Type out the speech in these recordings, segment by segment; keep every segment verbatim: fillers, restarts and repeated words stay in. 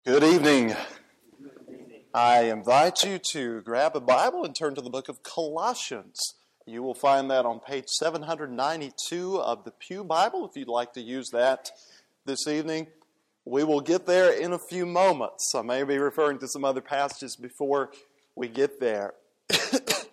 Good evening. I invite you to grab a Bible and turn to the book of Colossians. You will find that on page seven ninety-two of the Pew Bible, if you'd like to use that this evening. We will get there in a few moments. I may be referring to some other passages before we get there. I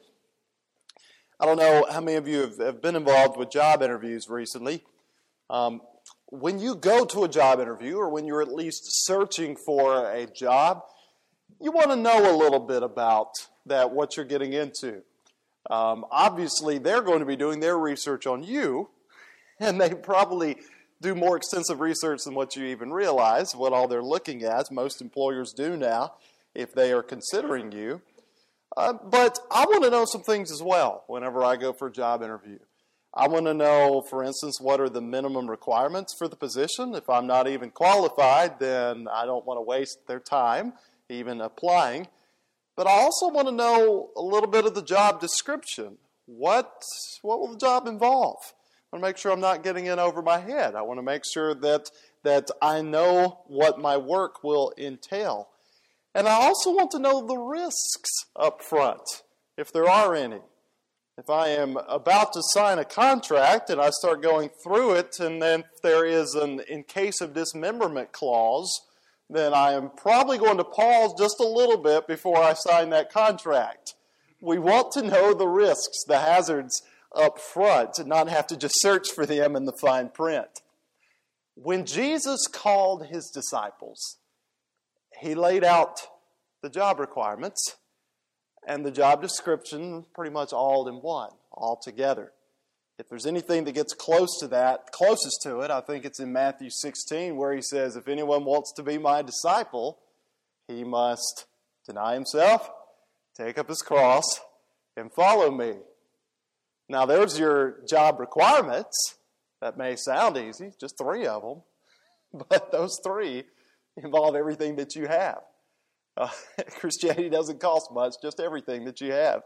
don't know how many of you have, have been involved with job interviews recently. Um, When you go to a job interview, or when you're at least searching for a job, you want to know a little bit about that, what you're getting into. Um, obviously, they're going to be doing their research on you, and they probably do more extensive research than what you even realize, what all they're looking at. Most employers do now, if they are considering you. Uh, but I want to know some things as well whenever I go for a job interview. I want to know, for instance, what are the minimum requirements for the position. If I'm not even qualified, then I don't want to waste their time even applying. But I also want to know a little bit of the job description. What, what will the job involve? I want to make sure I'm not getting in over my head. I want to make sure that, that I know what my work will entail. And I also want to know the risks up front, if there are any. If I am about to sign a contract and I start going through it, and then if there is an in case of dismemberment clause, then I am probably going to pause just a little bit before I sign that contract. We want to know the risks, the hazards up front, and not have to just search for them in the fine print. When Jesus called his disciples, he laid out the job requirements and the job description pretty much all in one, all together. If there's anything that gets close to that, closest to it, I think it's in Matthew sixteen, where he says, if anyone wants to be my disciple, he must deny himself, take up his cross, and follow me. Now, there's your job requirements. That may sound easy, just three of them. But those three involve everything that you have. Uh, Christianity doesn't cost much, just everything that you have.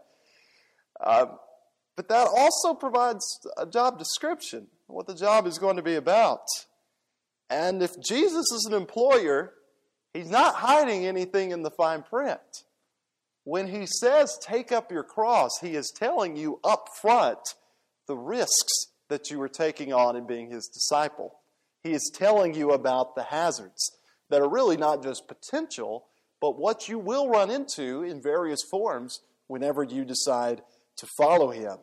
Um, but that also provides a job description, what the job is going to be about. And if Jesus is an employer, he's not hiding anything in the fine print. When he says, take up your cross, he is telling you up front the risks that you are taking on in being his disciple. He is telling you about the hazards that are really not just potential, but what you will run into in various forms whenever you decide to follow him.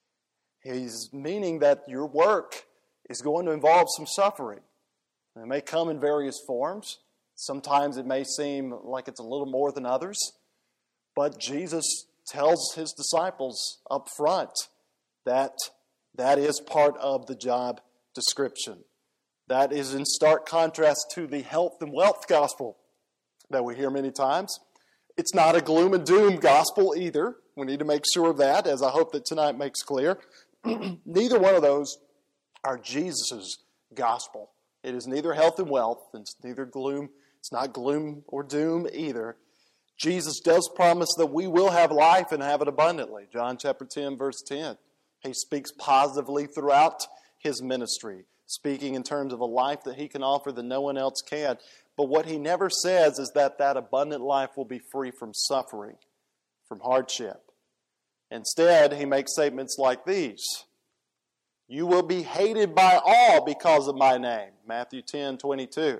He's meaning that your work is going to involve some suffering. It may come in various forms. Sometimes it may seem like it's a little more than others. But Jesus tells his disciples up front that that is part of the job description. That is in stark contrast to the health and wealth gospel that we hear many times. It's not a gloom and doom gospel either. We need to make sure of that, as I hope that tonight makes clear. Neither one of those are Jesus' gospel. It is neither health and wealth, and it's neither gloom. It's not gloom or doom either. Jesus does promise that we will have life and have it abundantly. John chapter ten, verse ten. He speaks positively throughout his ministry, speaking in terms of a life that he can offer that no one else can. But what he never says is that that abundant life will be free from suffering, from hardship. Instead, he makes statements like these. You will be hated by all because of my name. Matthew ten, twenty-two.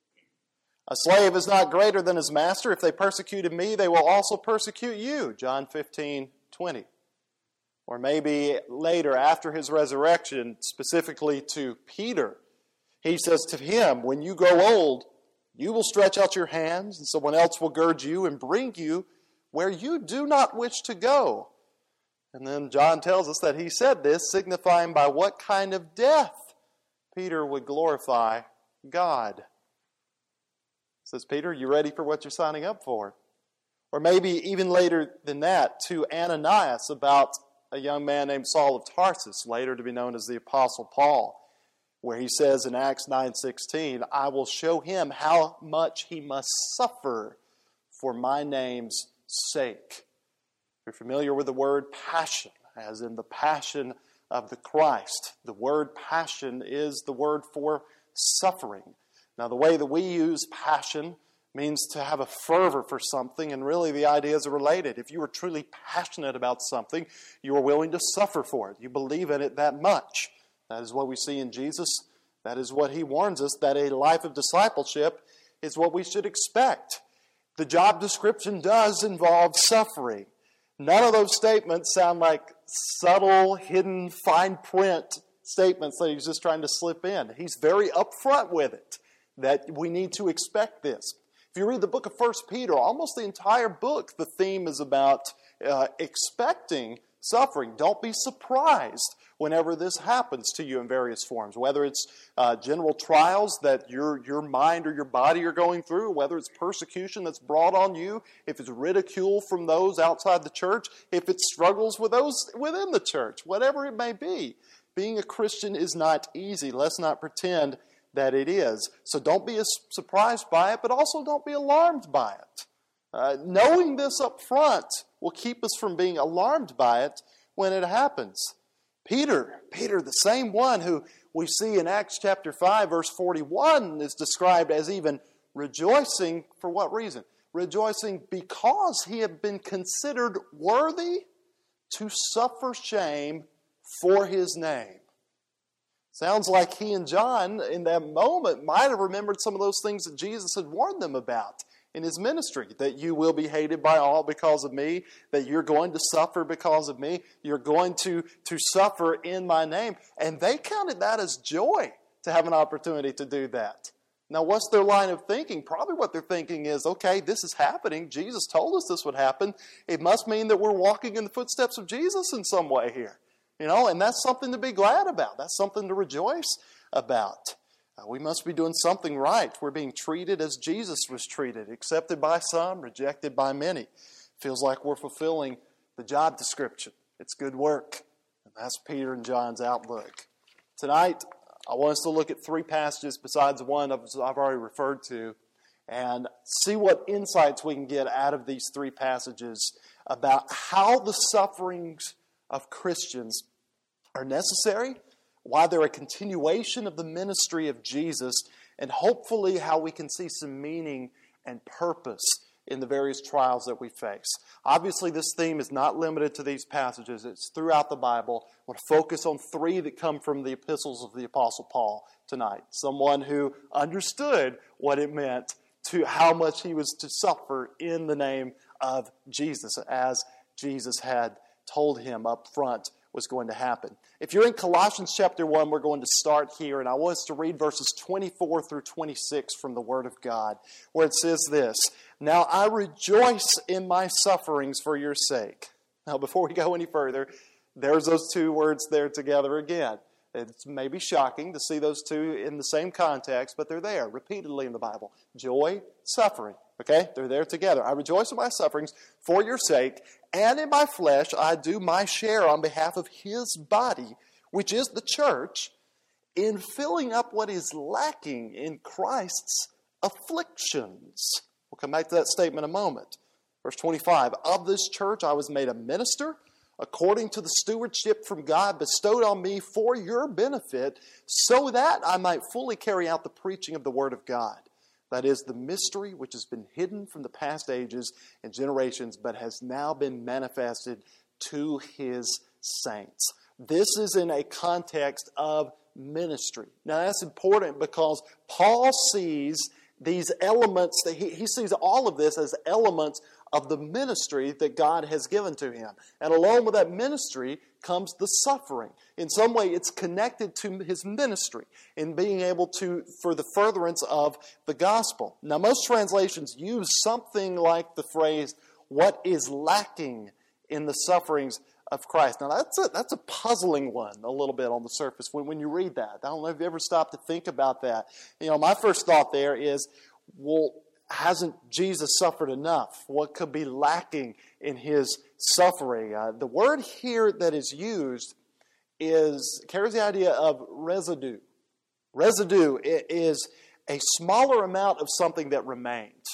A slave is not greater than his master. If they persecuted me, they will also persecute you. John fifteen, twenty. Or maybe later, after his resurrection, specifically to Peter, he says to him, when you grow old, you will stretch out your hands, and someone else will gird you and bring you where you do not wish to go. And then John tells us that he said this, signifying by what kind of death Peter would glorify God. Says Peter, you ready for what you're signing up for? Or maybe even later than that, to Ananias about a young man named Saul of Tarsus, later to be known as the Apostle Paul, where he says in Acts nine sixteen, I will show him how much he must suffer for my name's sake. You're familiar with the word passion, as in the passion of the Christ. The word passion is the word for suffering. Now, the way that we use passion means to have a fervor for something, and really the ideas are related. If you are truly passionate about something, you are willing to suffer for it. You believe in it that much. That is what we see in Jesus. That is what he warns us, that a life of discipleship is what we should expect. The job description does involve suffering. None of those statements sound like subtle, hidden, fine print statements that he's just trying to slip in. He's very upfront with it, that we need to expect this. If you read the book of First Peter, almost the entire book, the theme is about uh, expecting suffering. Don't be surprised whenever this happens to you in various forms, whether it's uh, general trials that your, your mind or your body are going through, whether it's persecution that's brought on you, if it's ridicule from those outside the church, if it's struggles with those within the church, whatever it may be. Being a Christian is not easy. Let's not pretend that it is. So don't be surprised by it, but also don't be alarmed by it. Uh, knowing this up front will keep us from being alarmed by it when it happens. Peter, Peter, the same one who we see in Acts chapter five, verse forty-one, is described as even rejoicing. For what reason? Rejoicing because he had been considered worthy to suffer shame for his name. Sounds like he and John in that moment might have remembered some of those things that Jesus had warned them about in his ministry, that you will be hated by all because of me, that you're going to suffer because of me, you're going to, to suffer in my name. And they counted that as joy to have an opportunity to do that. Now, what's their line of thinking? Probably what they're thinking is, okay, this is happening. Jesus told us this would happen. It must mean that we're walking in the footsteps of Jesus in some way here. You know, and that's something to be glad about. That's something to rejoice about. Uh, we must be doing something right. We're being treated as Jesus was treated, accepted by some, rejected by many. Feels like we're fulfilling the job description. It's good work. And that's Peter and John's outlook. Tonight, I want us to look at three passages besides the one I've already referred to and see what insights we can get out of these three passages about how the sufferings of Christians are necessary, why they're a continuation of the ministry of Jesus, and hopefully how we can see some meaning and purpose in the various trials that we face. Obviously, this theme is not limited to these passages. It's throughout the Bible. I want to focus on three that come from the epistles of the Apostle Paul tonight. Someone who understood what it meant to how much he was to suffer in the name of Jesus, as Jesus had told him up front was going to happen. If you're in Colossians chapter one, we're going to start here, and I want us to read verses twenty-four through twenty-six from the Word of God, where it says this, "Now I rejoice in my sufferings for your sake." Now, before we go any further, there's those two words there together again. It's maybe shocking to see those two in the same context, but they're there repeatedly in the Bible. Joy, suffering. Okay? They're there together. "I rejoice in my sufferings for your sake, and in my flesh I do my share on behalf of his body, which is the church, in filling up what is lacking in Christ's afflictions." We'll come back to that statement in a moment. Verse twenty-five, "Of this church I was made a minister, according to the stewardship from God bestowed on me for your benefit, so that I might fully carry out the preaching of the word of God. That is the mystery which has been hidden from the past ages and generations, but has now been manifested to his saints." This is in a context of ministry. Now that's important because Paul sees these elements, that he, he sees all of this as elements of the ministry that God has given to him. And along with that ministry comes the suffering. In some way, it's connected to his ministry in being able to, for the furtherance of the gospel. Now, most translations use something like the phrase, "what is lacking in the sufferings of Christ." Now, that's a, that's a puzzling one a little bit on the surface when, when you read that. I don't know if you ever stopped to think about that. You know, my first thought there is, well, hasn't Jesus suffered enough? What could be lacking in his suffering? Uh, the word here that is used is carries the idea of residue. Residue is a smaller amount of something that remains.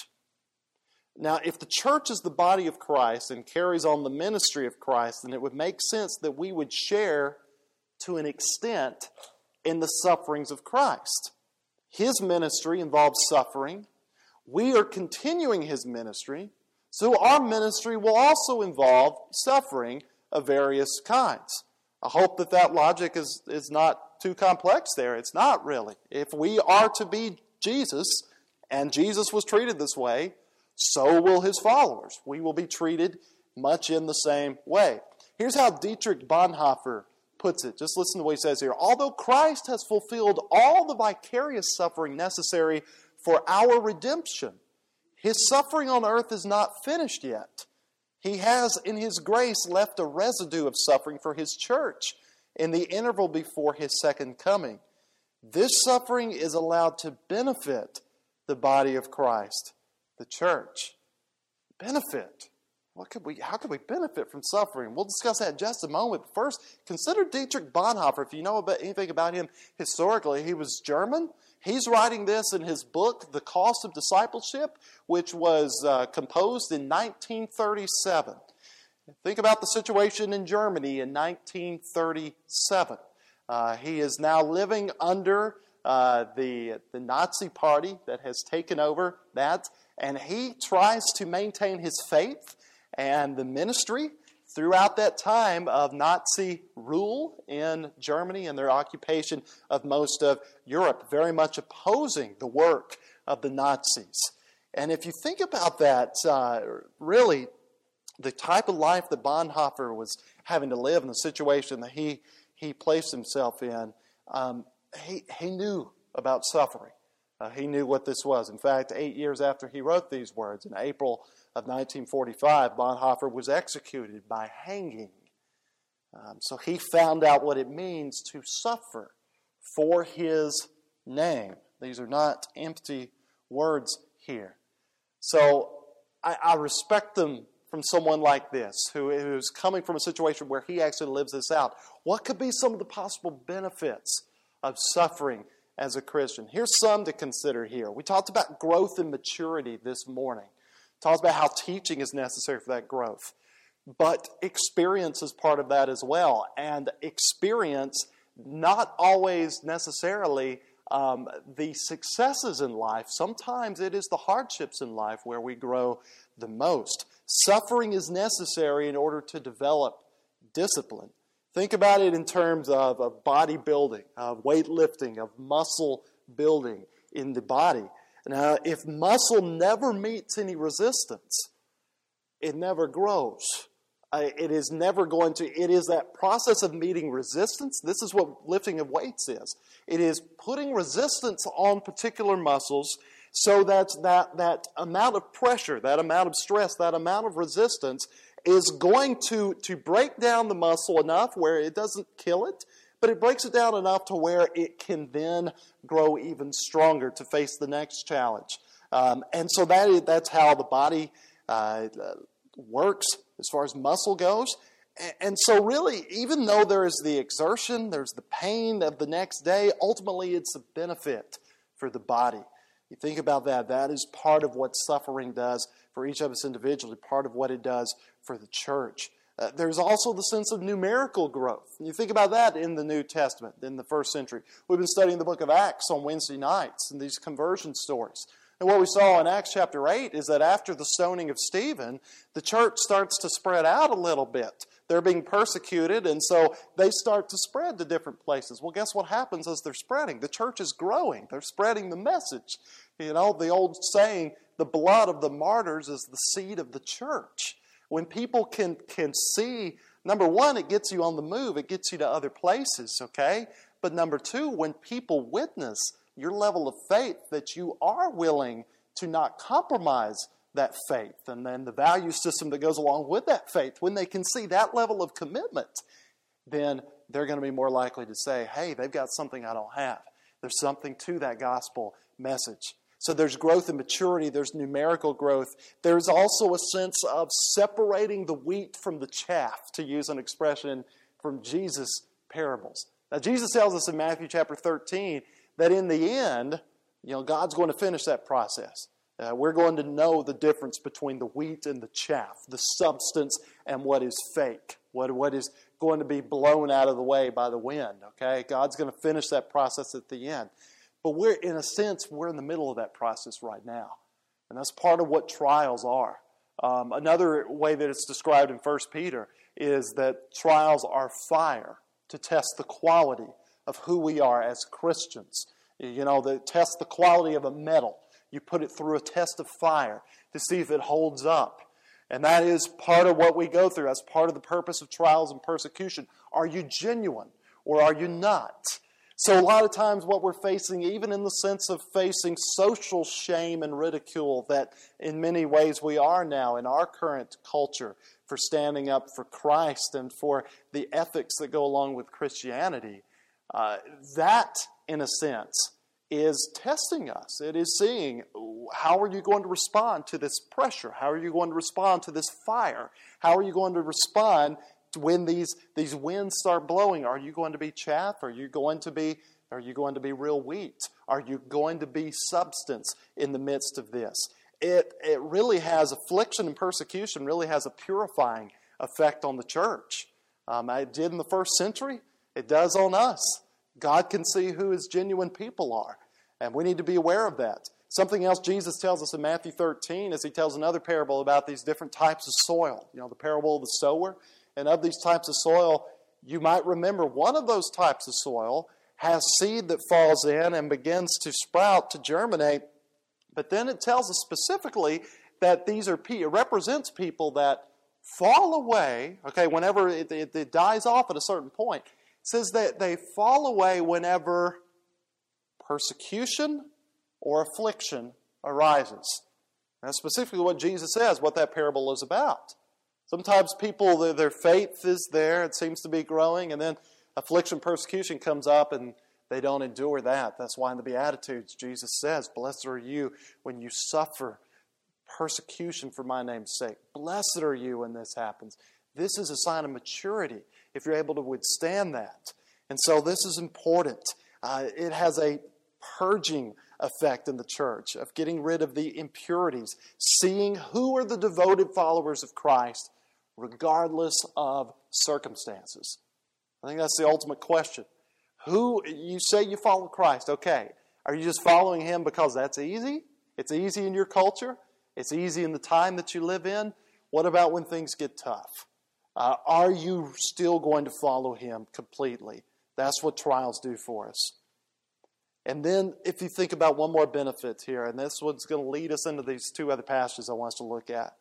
Now, if the church is the body of Christ and carries on the ministry of Christ, then it would make sense that we would share to an extent in the sufferings of Christ. His ministry involves suffering. we are continuing his ministry, so our ministry will also involve suffering of various kinds. I hope that that logic is, is not too complex there. It's not really. If we are to be Jesus, and Jesus was treated this way, so will his followers. We will be treated much in the same way. Here's how Dietrich Bonhoeffer puts it. Just listen to what he says here. Although Christ has fulfilled all the vicarious suffering necessary for our redemption, his suffering on earth is not finished yet. He has, in his grace, left a residue of suffering for his church in the interval before his second coming. This suffering is allowed to benefit the body of Christ, the church. Benefit. What could we, how could we benefit from suffering? We'll discuss that in just a moment. First, consider Dietrich Bonhoeffer. If you know about anything about him historically, he was German. He's writing this in his book, The Cost of Discipleship, which was uh, composed in nineteen thirty-seven. Think about the situation in Germany in nineteen thirty-seven. Uh, he is now living under uh, the, the Nazi Party that has taken over that, and he tries to maintain his faith and the ministry throughout that time of Nazi rule in Germany and their occupation of most of Europe, very much opposing the work of the Nazis. And if you think about that, uh, really, the type of life that Bonhoeffer was having to live and the situation that he, he placed himself in, um, he, he knew about suffering. Uh, he knew what this was. In fact, eight years after he wrote these words, in April of nineteen forty-five, Bonhoeffer was executed by hanging. Um, so he found out what it means to suffer for his name. These are not empty words here. So I, I respect them from someone like this, who who's coming from a situation where he actually lives this out. What could be some of the possible benefits of suffering as a Christian? Here's some to consider here. We talked about growth and maturity this morning. Talks about how teaching is necessary for that growth. But experience is part of that as well. And experience, not always necessarily um, the successes in life. Sometimes it is the hardships in life where we grow the most. Suffering is necessary in order to develop discipline. Think about it in terms of, of bodybuilding, of weightlifting, of muscle building in the body. Now, if muscle never meets any resistance, it never grows. Uh, it is never going to, it is that process of meeting resistance. This is what lifting of weights is. It is putting resistance on particular muscles so that that, that amount of pressure, that amount of stress, that amount of resistance is going to, to break down the muscle enough where it doesn't kill it, but it breaks it down enough to where it can then grow even stronger to face the next challenge. Um, and so that is, that's how the body uh, works as far as muscle goes. And, and so really, even though there is the exertion, there's the pain of the next day, ultimately it's a benefit for the body. You think about that. That is part of what suffering does for each of us individually, part of what it does for the church. Uh, there's also the sense of numerical growth. And you think about that in the New Testament, in the first century. We've been studying the book of Acts on Wednesday nights and these conversion stories. And what we saw in Acts chapter eight is that after the stoning of Stephen, the church starts to spread out a little bit. They're being persecuted, and so they start to spread to different places. Well, guess what happens as they're spreading? The church is growing. They're spreading the message. You know, the old saying, the blood of the martyrs is the seed of the church. When people can, can see, number one, it gets you on the move. It gets you to other places, okay? But number two, when people witness your level of faith, that you are willing to not compromise that faith and then the value system that goes along with that faith, when they can see that level of commitment, then they're going to be more likely to say, hey, they've got something I don't have. There's something to that gospel message. So there's growth and maturity. There's numerical growth. There's also a sense of separating the wheat from the chaff, to use an expression from Jesus' parables. Now, Jesus tells us in Matthew chapter thirteen that in the end, you know, God's going to finish that process. Uh, we're going to know the difference between the wheat and the chaff, the substance and what is fake, what, what is going to be blown out of the way by the wind, okay? God's going to finish that process at the end. But we're, in a sense, we're in the middle of that process right now. And that's part of what trials are. Um, another way that it's described in First Peter is that trials are fire to test the quality of who we are as Christians. You know, they test the quality of a metal. You put it through a test of fire to see if it holds up. And that is part of what we go through. That's part of the purpose of trials and persecution. Are you genuine or are you not? So a lot of times what we're facing, even in the sense of facing social shame and ridicule that in many ways we are now in our current culture for standing up for Christ and for the ethics that go along with Christianity, uh, that, in a sense, is testing us. It is seeing, how are you going to respond to this pressure? How are you going to respond to this fire? How are you going to respond when these these winds start blowing? Are you going to be chaff? Are you going to be are you going to be real wheat? Are you going to be substance in the midst of this? It it really has affliction and persecution really has a purifying effect on the church. Um, it did in the first century. It does on us. God can see who His genuine people are, and we need to be aware of that. Something else Jesus tells us in Matthew thirteen is He tells another parable about these different types of soil. You know, the parable of the sower. And of these types of soil, you might remember one of those types of soil has seed that falls in and begins to sprout, to germinate. But then it tells us specifically that these are it represents people that fall away. Okay, whenever it, it, it dies off at a certain point, it says that they fall away whenever persecution or affliction arises. That's specifically what Jesus says, what that parable is about. Sometimes people, their, their faith is there, it seems to be growing, and then affliction, persecution comes up, and they don't endure that. That's why in the Beatitudes, Jesus says, blessed are you when you suffer persecution for my name's sake. Blessed are you when this happens. This is a sign of maturity, if you're able to withstand that. And so this is important. Uh, it has a purging effect in the church of getting rid of the impurities, seeing who are the devoted followers of Christ, regardless of circumstances. I think that's the ultimate question. Who, you say you follow Christ, okay. Are you just following Him because that's easy? It's easy in your culture? It's easy in the time that you live in? What about when things get tough? Uh, are you still going to follow Him completely? That's what trials do for us. And then if you think about one more benefit here, and this one's going to lead us into these two other passages I want us to look at.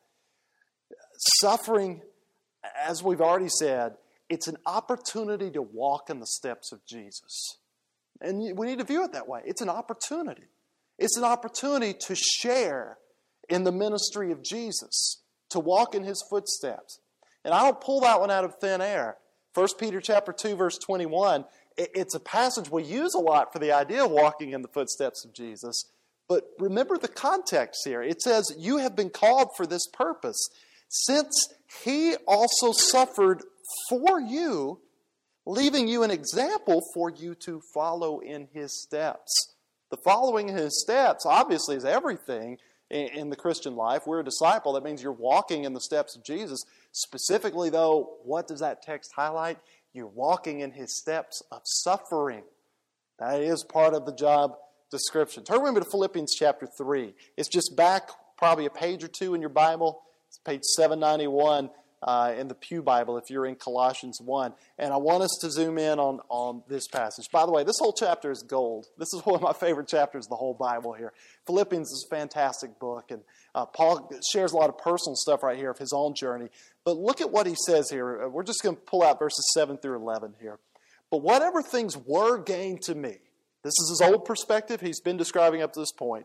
Suffering, as we've already said, it's an opportunity to walk in the steps of Jesus. And we need to view it that way. It's an opportunity. It's an opportunity to share in the ministry of Jesus, to walk in His footsteps. And I don't pull that one out of thin air. First Peter chapter two, verse twenty-one, it's a passage we use a lot for the idea of walking in the footsteps of Jesus. But remember the context here. It says, you have been called for this purpose, since He also suffered for you, leaving you an example for you to follow in His steps. The following in His steps, obviously, is everything in the Christian life. We're a disciple. That means you're walking in the steps of Jesus. Specifically, though, what does that text highlight? You're walking in His steps of suffering. That is part of the job description. Turn with me to Philippians chapter three. It's just back probably a page or two in your Bible. It's page seven ninety-one uh, in the Pew Bible if you're in Colossians one. And I want us to zoom in on, on this passage. By the way, this whole chapter is gold. This is one of my favorite chapters of the whole Bible here. Philippians is a fantastic book, and uh, Paul shares a lot of personal stuff right here of his own journey. But look at what he says here. We're just going to pull out verses seven through eleven here. But whatever things were gained to me, this is his old perspective he's been describing up to this point.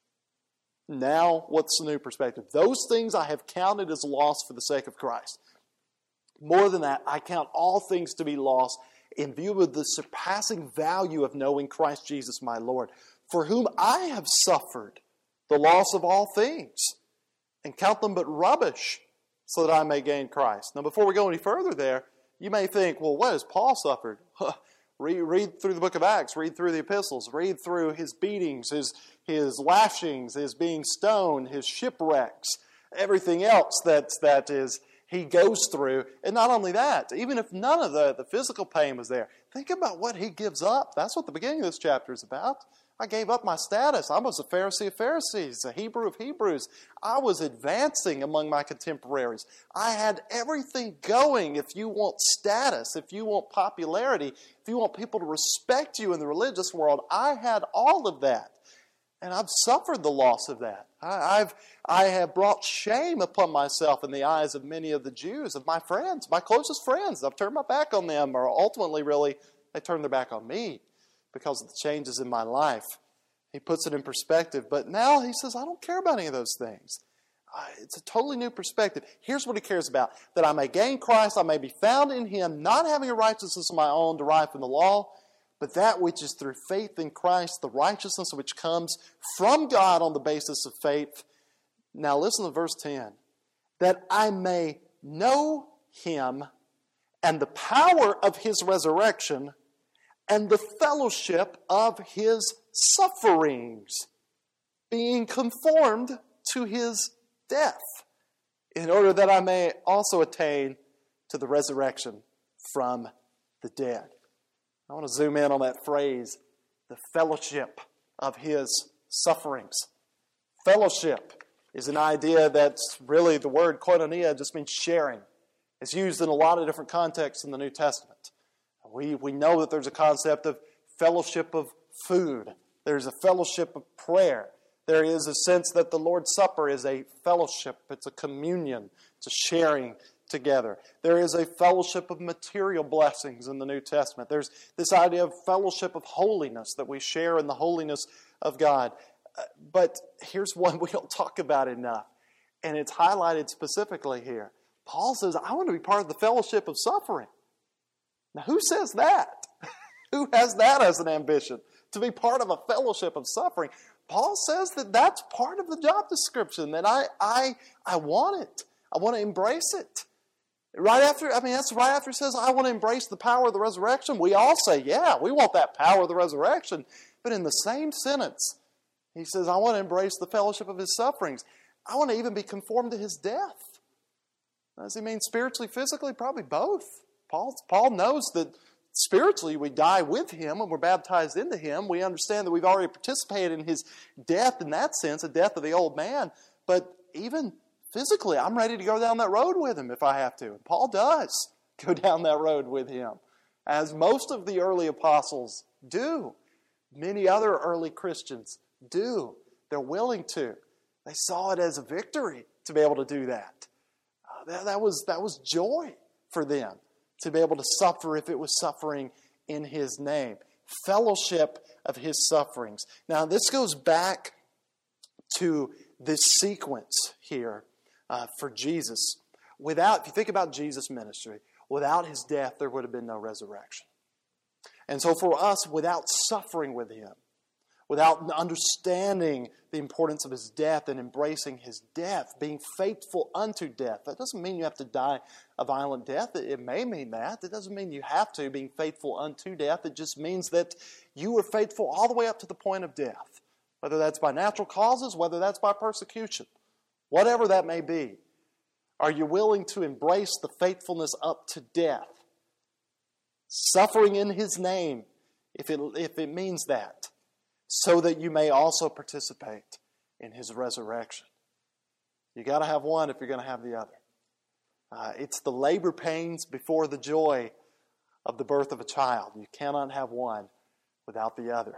Now, what's the new perspective? Those things I have counted as loss for the sake of Christ. More than that, I count all things to be lost in view of the surpassing value of knowing Christ Jesus my Lord, for whom I have suffered the loss of all things, and count them but rubbish, so that I may gain Christ. Now, before we go any further there, you may think, well, what has Paul suffered? Read, read through the book of Acts, read through the epistles, read through his beatings, his, his lashings, his being stoned, his shipwrecks, everything else that, that is he goes through. And not only that, even if none of the, the physical pain was there, think about what he gives up. That's what the beginning of this chapter is about. I gave up my status. I was a Pharisee of Pharisees, a Hebrew of Hebrews. I was advancing among my contemporaries. I had everything going. If you want status, if you want popularity, if you want people to respect you in the religious world, I had all of that. And I've suffered the loss of that. I, I've, I have brought shame upon myself in the eyes of many of the Jews, of my friends, my closest friends. I've turned my back on them, or ultimately, really, they turned their back on me because of the changes in my life. He puts it in perspective. But now he says, I don't care about any of those things. It's a totally new perspective. Here's what he cares about. That I may gain Christ, I may be found in Him, not having a righteousness of my own derived from the law, but that which is through faith in Christ, the righteousness which comes from God on the basis of faith. Now listen to verse ten. That I may know Him and the power of His resurrection and the fellowship of His sufferings, being conformed to His death, in order that I may also attain to the resurrection from the dead. I want to zoom in on that phrase, the fellowship of His sufferings. Fellowship is an idea that's really, the word koinonia just means sharing. It's used in a lot of different contexts in the New Testament. We, we know that there's a concept of fellowship of food. There's a fellowship of prayer. There is a sense that the Lord's Supper is a fellowship. It's a communion. It's a sharing together. There is a fellowship of material blessings in the New Testament. There's this idea of fellowship of holiness, that we share in the holiness of God. Uh, but here's one we don't talk about enough, and it's highlighted specifically here. Paul says, I want to be part of the fellowship of suffering. Now, who says that? Who has that as an ambition? To be part of a fellowship of suffering. Paul says that that's part of the job description, that I, I, I want it. I want to embrace it. Right after, I mean, that's right after he says, I want to embrace the power of the resurrection. We all say, yeah, we want that power of the resurrection. But in the same sentence, he says, I want to embrace the fellowship of His sufferings. I want to even be conformed to His death. Does he mean spiritually, physically? Probably both. Paul, Paul knows that spiritually we die with Him when we're baptized into Him. We understand that we've already participated in His death in that sense, the death of the old man. But even physically, I'm ready to go down that road with Him if I have to. And Paul does go down that road with Him, as most of the early apostles do. Many other early Christians do. They're willing to. They saw it as a victory to be able to do that. Uh, that, that was, that was joy for them, to be able to suffer if it was suffering in His name. Fellowship of His sufferings. Now, this goes back to this sequence here. Uh, for Jesus. Without, if you think about Jesus' ministry, without His death, there would have been no resurrection. And so for us, without suffering with Him, without understanding the importance of His death and embracing His death, being faithful unto death, that doesn't mean you have to die a violent death. It, it may mean that. It doesn't mean you have to, being faithful unto death. It just means that you were faithful all the way up to the point of death, whether that's by natural causes, whether that's by persecution. Whatever that may be, are you willing to embrace the faithfulness up to death? Suffering in His name, if it, if it means that, so that you may also participate in His resurrection. You got to have one if you're going to have the other. Uh, it's the labor pains before the joy of the birth of a child. You cannot have one without the other.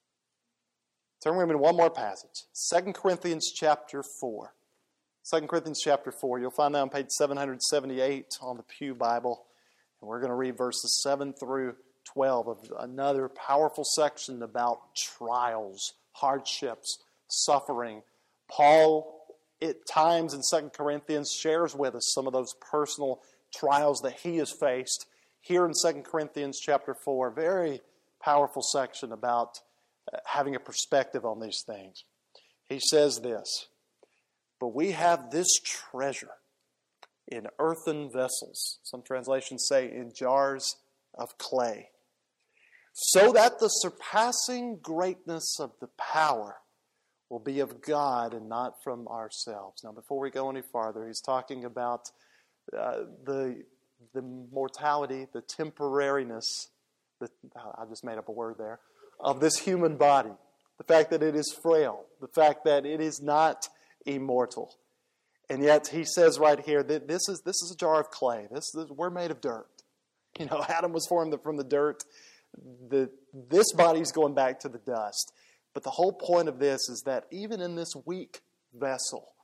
Turn with me to one more passage. Second Corinthians chapter four. Second Corinthians chapter four. You'll find that on page seven seventy-eight on the Pew Bible. And we're going to read verses seven through twelve of another powerful section about trials, hardships, suffering. Paul, at times in Second Corinthians, shares with us some of those personal trials that he has faced. Here in Second Corinthians chapter four, very powerful section about having a perspective on these things. He says this, "But we have this treasure in earthen vessels." Some translations say in jars of clay. "So that the surpassing greatness of the power will be of God and not from ourselves." Now, before we go any farther, he's talking about uh, the, the mortality, the temporariness, the, I just made up a word there, of this human body. the fact that it is frail, the fact that it is not immortal. And yet he says right here that this is this is a jar of clay. This, this we're made of dirt. You know, Adam was formed from the dirt. The this body's going back to the dust. But the whole point of this is that even in this weak vessel,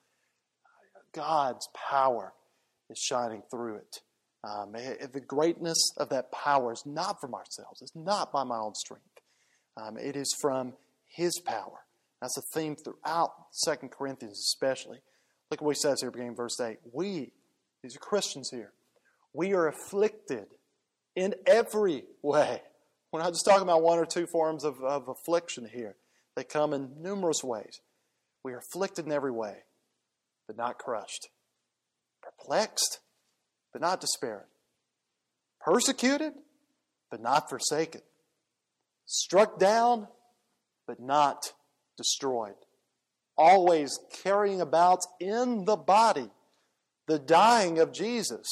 God's power is shining through it. Um, the greatness of that power is not from ourselves. It's not by my own strength. Um, it is from His power. That's a theme throughout Second Corinthians especially. Look at what he says here beginning in verse eight. We, these are Christians here, we are afflicted in every way. We're not just talking about one or two forms of, of affliction here. They come in numerous ways. We are afflicted in every way, but not crushed. Perplexed, but not despairing. Persecuted, but not forsaken. Struck down, but not destroyed. Always carrying about in the body the dying of Jesus,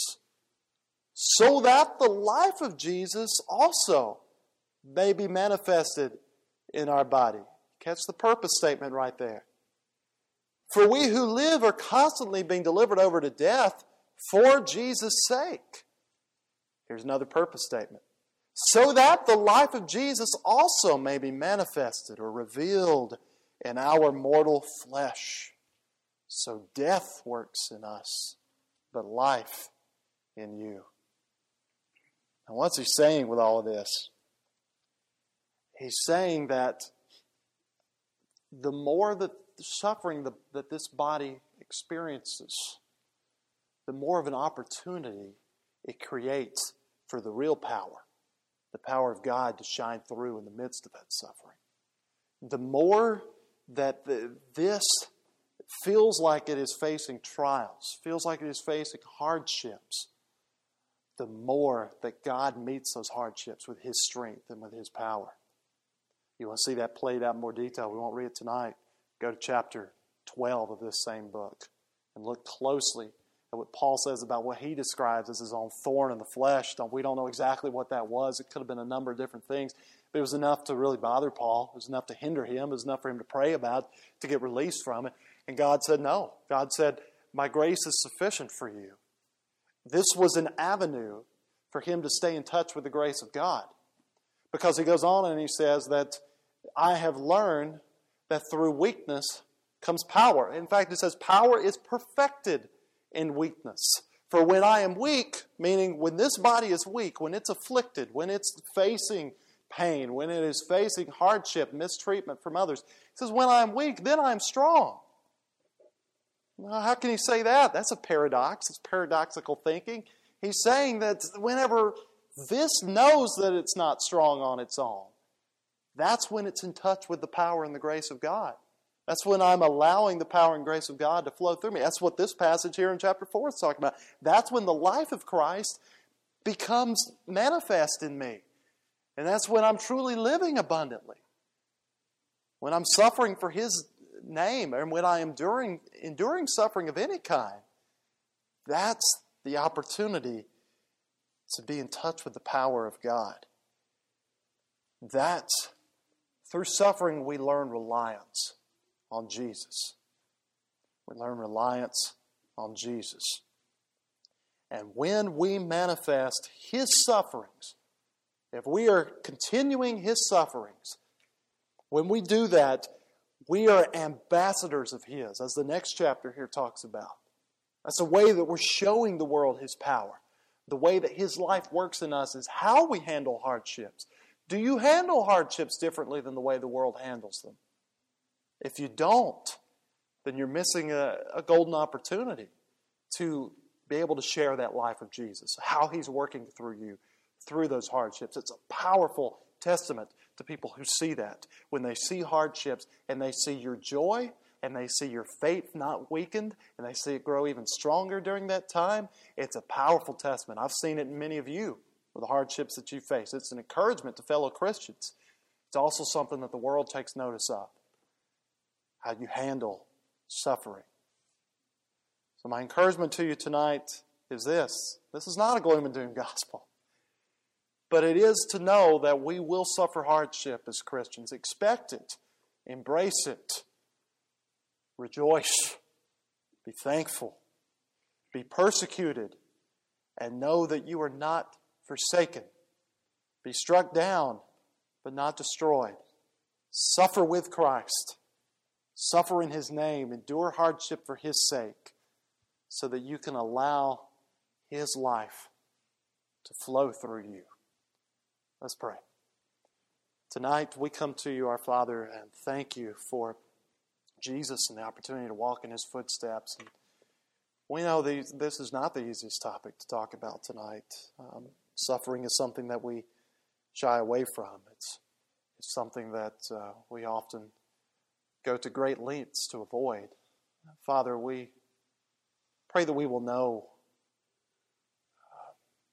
so that the life of Jesus also may be manifested in our body. Catch the purpose statement right there. For we who live are constantly being delivered over to death for Jesus' sake. Here's another purpose statement. So that the life of Jesus also may be manifested or revealed in our mortal flesh. So death works in us, but life in you. And what's he saying with all of this? He's saying that the more that the suffering that, that this body experiences, the more of an opportunity it creates for the real power, the power of God to shine through in the midst of that suffering. The more that the, this feels like it is facing trials, feels like it is facing hardships, the more that God meets those hardships with His strength and with His power. You want to see that played out in more detail? We won't read it tonight. Go to chapter twelve of this same book and look closely at what Paul says about what he describes as his own thorn in the flesh. We don't know exactly what that was. It could have been a number of different things. But it was enough to really bother Paul. It was enough to hinder him. It was enough for him to pray about, to get released from it. And God said no. God said, my grace is sufficient for you. This was an avenue for him to stay in touch with the grace of God. Because he goes on and he says that I have learned that through weakness comes power. In fact, it says power is perfected in weakness. For when I am weak, meaning when this body is weak, when it's afflicted, when it's facing pain, when it is facing hardship, mistreatment from others, it says, when I am weak, then I am strong. Well, how can he say that? That's a paradox. It's paradoxical thinking. He's saying that whenever this knows that it's not strong on its own, that's when it's in touch with the power and the grace of God. That's when I'm allowing the power and grace of God to flow through me. That's what this passage here in chapter four is talking about. That's when the life of Christ becomes manifest in me. And that's when I'm truly living abundantly. When I'm suffering for His name, and when I am enduring, enduring suffering of any kind, that's the opportunity to be in touch with the power of God. That's, through suffering, we learn reliance on Jesus. We learn reliance on Jesus. And when we manifest His sufferings, if we are continuing His sufferings, when we do that, we are ambassadors of His, as the next chapter here talks about. That's a way that we're showing the world His power. The way that His life works in us is how we handle hardships. Do you handle hardships differently than the way the world handles them? If you don't, then you're missing a, a golden opportunity to be able to share that life of Jesus, how He's working through you, through those hardships. It's a powerful testament to people who see that. When they see hardships and they see your joy and they see your faith not weakened and they see it grow even stronger during that time, it's a powerful testament. I've seen it in many of you with the hardships that you face. It's an encouragement to fellow Christians. It's also something that the world takes notice of, how you handle suffering. So my encouragement to you tonight is this. This is not a gloom and doom gospel. But it is to know that we will suffer hardship as Christians. Expect it. Embrace it. Rejoice. Be thankful. Be persecuted. And know that you are not forsaken. Be struck down, but not destroyed. Suffer with Christ. Suffer in His name. Endure hardship for His sake, so that you can allow His life to flow through you. Let's pray. Tonight we come to you, our Father, and thank you for Jesus and the opportunity to walk in His footsteps. And we know these, this is not the easiest topic to talk about tonight. Um, suffering is something that we shy away from. It's, it's something that uh, we often go to great lengths to avoid. Father, we pray that we will know uh,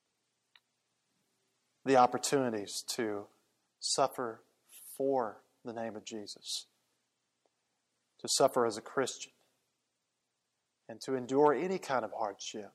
the opportunities to suffer for the name of Jesus, to suffer as a Christian, and to endure any kind of hardship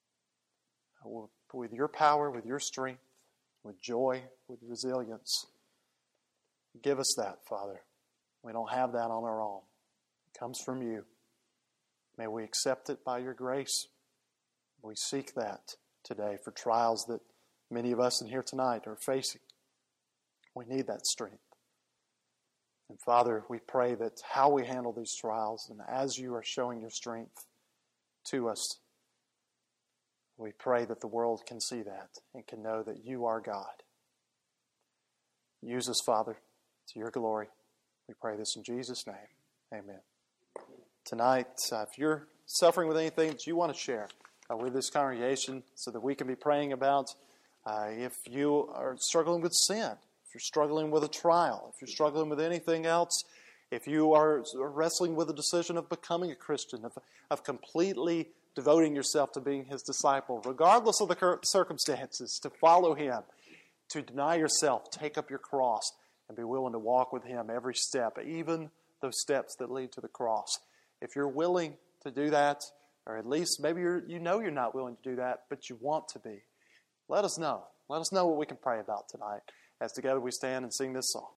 with your power, with your strength, with joy, with resilience. Give us that, Father. We don't have that on our own. It comes from you. May we accept it by your grace. We seek that today for trials that many of us in here tonight are facing. We need that strength. And Father, we pray that how we handle these trials, and as you are showing your strength to us, we pray that the world can see that and can know that you are God. Use us, Father, to your glory. We pray this in Jesus' name. Amen. Tonight, uh, if you're suffering with anything that you want to share uh, with this congregation so that we can be praying about, uh, if you are struggling with sin, if you're struggling with a trial, if you're struggling with anything else, if you are wrestling with the decision of becoming a Christian, of, of completely devoting yourself to being His disciple, regardless of the circumstances, to follow Him, to deny yourself, take up your cross, and be willing to walk with Him every step, even those steps that lead to the cross. If you're willing to do that, or at least maybe you're, you know you're not willing to do that, but you want to be, let us know. Let us know what we can pray about tonight as together we stand and sing this song.